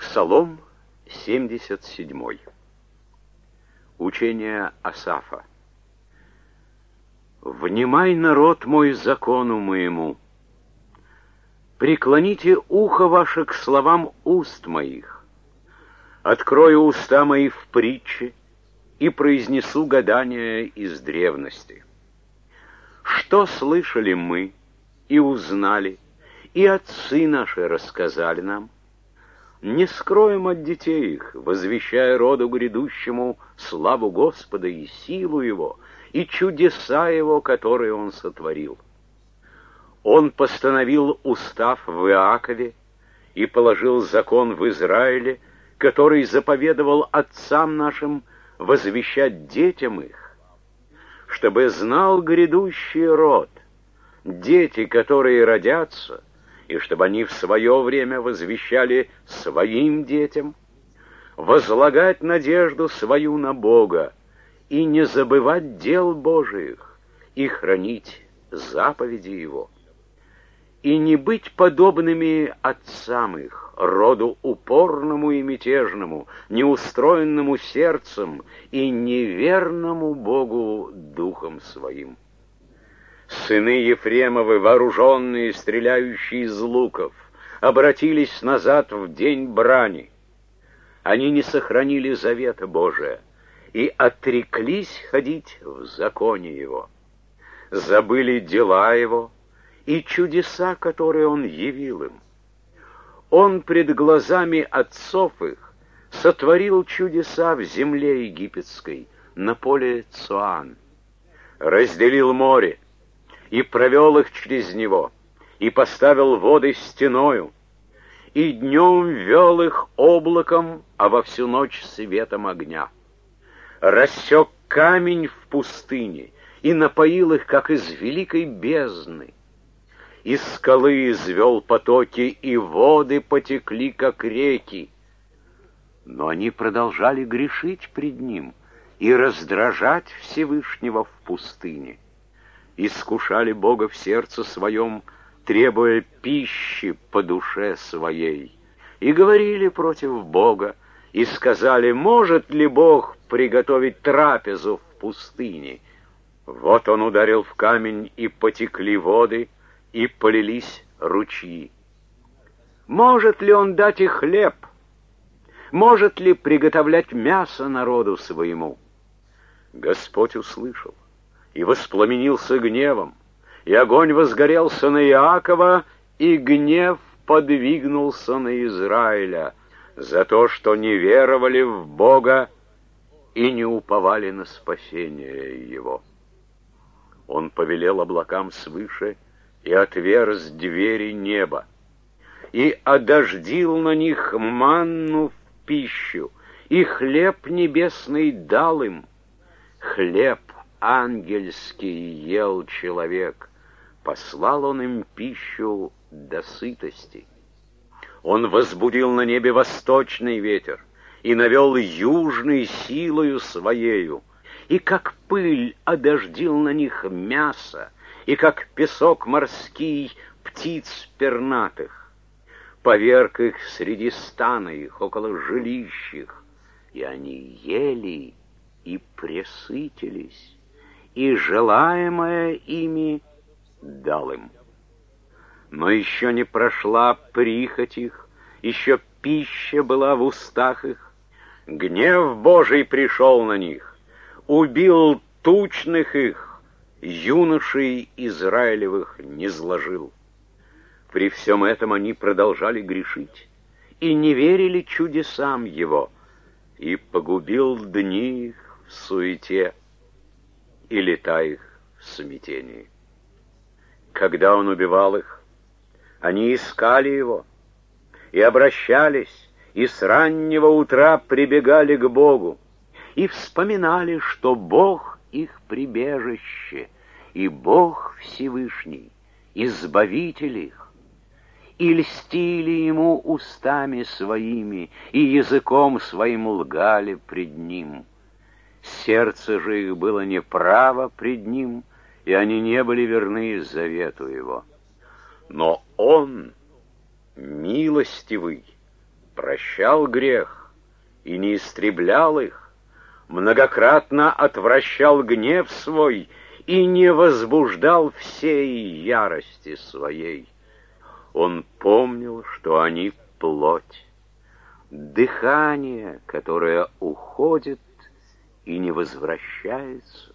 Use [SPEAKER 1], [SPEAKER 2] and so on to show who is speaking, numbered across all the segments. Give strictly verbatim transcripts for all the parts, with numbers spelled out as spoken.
[SPEAKER 1] Псалом семьдесят седьмой. Учение Асафа. «Внимай, народ мой, закону моему, преклоните ухо ваше к словам уст моих, открою уста мои в притче и произнесу гадания из древности. Что слышали мы и узнали, и отцы наши рассказали нам? Не скроем от детей их, возвещая роду грядущему славу Господа и силу Его, и чудеса Его, которые Он сотворил. Он постановил устав в Иакове и положил закон в Израиле, который заповедовал отцам нашим возвещать детям их, чтобы знал грядущий род, дети, которые родятся, и чтобы они в свое время возвещали своим детям, возлагать надежду свою на Бога и не забывать дел Божиих и хранить заповеди Его, и не быть подобными отцам их, роду упорному и мятежному, неустроенному сердцем и неверному Богу духом своим. Сыны Ефремовы, вооруженные, стреляющие из луков, обратились назад в день брани. Они не сохранили завета Божия и отреклись ходить в законе Его. Забыли дела Его и чудеса, которые Он явил им. Он пред глазами отцов их сотворил чудеса в земле египетской, на поле Цоан, разделил море, и провел их через него, и поставил воды стеною, и днем вел их облаком, а во всю ночь светом огня. Рассек камень в пустыне, и напоил их, как из великой бездны. Из скалы извел потоки, и воды потекли, как реки. Но они продолжали грешить пред Ним и раздражать Всевышнего в пустыне. Искушали Бога в сердце своем, требуя пищи по душе своей, и говорили против Бога, и сказали: может ли Бог приготовить трапезу в пустыне? Вот Он ударил в камень, и потекли воды, и полились ручьи. Может ли Он дать и хлеб? Может ли приготовлять мясо народу своему? Господь услышал и воспламенился гневом, и огонь возгорелся на Иакова, и гнев подвигнулся на Израиля за то, что не веровали в Бога и не уповали на спасение Его. Он повелел облакам свыше и отверз двери неба, и одождил на них манну в пищу, и хлеб небесный дал им. Хлеб ангельский ел человек, послал Он им пищу до сытости. Он возбудил на небе восточный ветер и навел южный силою своею, и как пыль одождил на них мясо, и как песок морский птиц пернатых. Поверг их среди стана их, около жилищ их, и они ели и пресытились, и желаемое ими дал им. Но еще не прошла прихоть их, еще пища была в устах их. Гнев Божий пришел на них, убил тучных их, юношей Израилевых низложил. При всем этом они продолжали грешить и не верили чудесам Его, и погубил дни их в суете и лета их в смятении. Когда Он убивал их, они искали Его и обращались, и с раннего утра прибегали к Богу, и вспоминали, что Бог их прибежище, и Бог Всевышний, Избавитель их, и льстили Ему устами своими, и языком своим лгали пред Ним. Сердце же их было неправо пред Ним, и они не были верны завету Его. Но Он, милостивый, прощал грех и не истреблял их, многократно отвращал гнев свой и не возбуждал всей ярости своей. Он помнил, что они плоть, дыхание, которое уходит и не возвращается.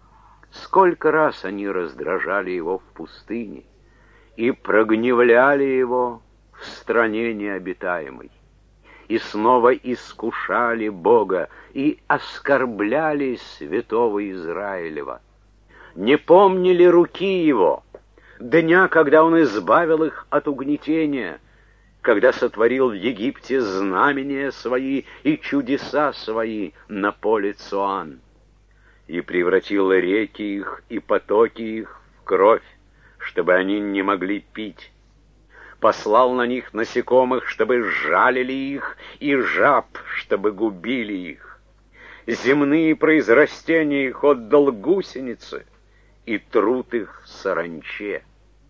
[SPEAKER 1] Сколько раз они раздражали его в пустыне и прогневляли его в стране необитаемой, и снова искушали Бога и оскорбляли святого Израилева. Не помнили руки его, дня, когда он избавил их от угнетения, когда сотворил в Египте знамения свои и чудеса свои на поле Цоан, и превратил реки их и потоки их в кровь, чтобы они не могли пить. Послал на них насекомых, чтобы жалили их, и жаб, чтобы губили их. Земные произрастения их отдал гусеницы, и труд их саранче.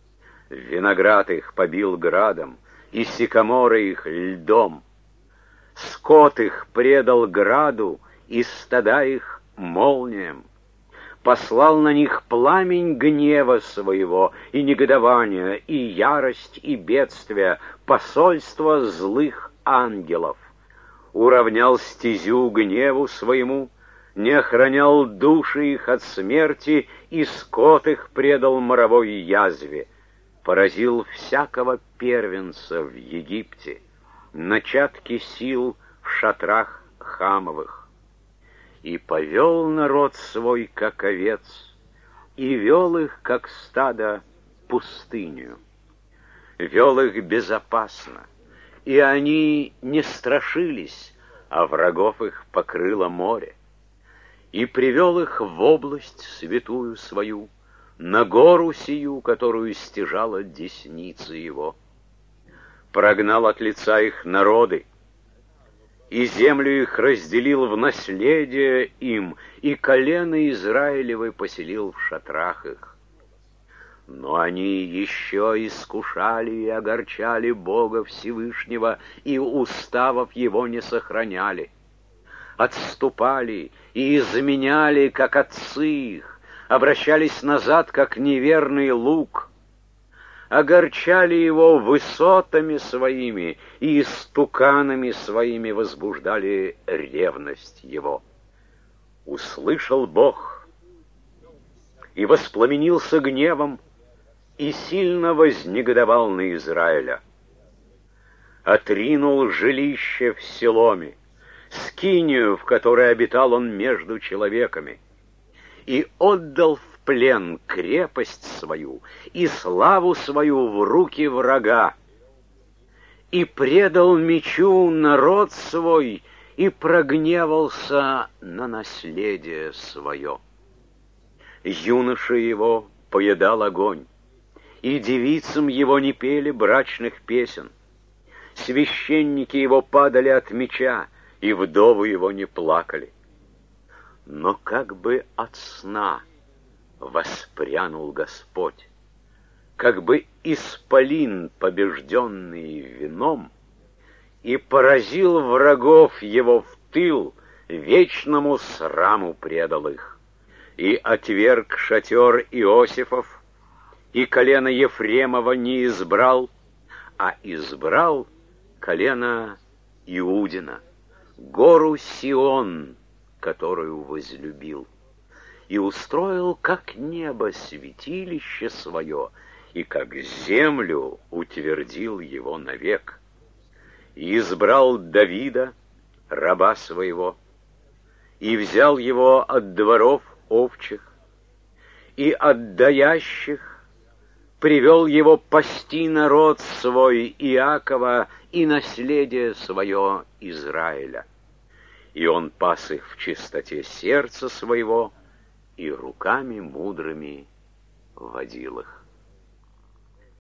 [SPEAKER 1] Виноград их побил градом, и сикаморы их льдом. Скот их предал граду, и стада их молниям. Послал на них пламень гнева своего, и негодования, и ярость, и бедствия, посольство злых ангелов. Уравнял стезю гневу своему, не охранял души их от смерти, и скот их предал моровой язве. Поразил всякого первенца в Египте, начатки сил в шатрах Хамовых. И повел народ свой, как овец, и вел их, как стадо, пустыню. Вел их безопасно, и они не страшились, а врагов их покрыло море. И привел их в область святую свою, на гору сию, которую стяжала десница его. Прогнал от лица их народы, и землю их разделил в наследие им, и колено Израилевы поселил в шатрах их. Но они еще искушали и огорчали Бога Всевышнего, и уставов его не сохраняли. Отступали и изменяли, как отцы их, обращались назад, как неверный лук, огорчали его высотами своими и истуканами своими возбуждали ревность его. Услышал Бог и воспламенился гневом, и сильно вознегодовал на Израиля. Отринул жилище в Селоме, скинию, в которой обитал он между человеками, и отдал в плен крепость свою и славу свою в руки врага, и предал мечу народ свой, и прогневался на наследие свое. Юноша его поедал огонь, и девицам его не пели брачных песен. Священники его падали от меча, и вдовы его не плакали. Но как бы от сна воспрянул Господь, как бы исполин, побежденный вином, и поразил врагов его в тыл, вечному сраму предал их, и отверг шатер Иосифов, и колено Ефремова не избрал, а избрал колено Иудина, гору Сион, которую возлюбил, и устроил, как небо, святилище свое, и как землю утвердил его навек. И избрал Давида, раба своего, и взял его от дворов овчих, и от даящих привел его пасти народ свой Иакова и наследие свое Израиля. И он пас их в чистоте сердца своего, и руками мудрыми водил их.